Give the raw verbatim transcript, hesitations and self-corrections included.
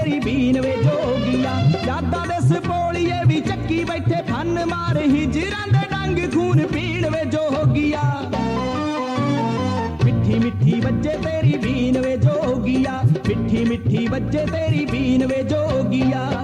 तेरी बीन वे जोगिया। यादां दे सपोलिए भी चक्की बैठे फन मार हिजरां दे डंग खून पीण वे जोगिया। मिठी मिठी बज्जे तेरी बीन वे जोगिया, मिठी मिठी बज्जे तेरी बीन वे जोगिया।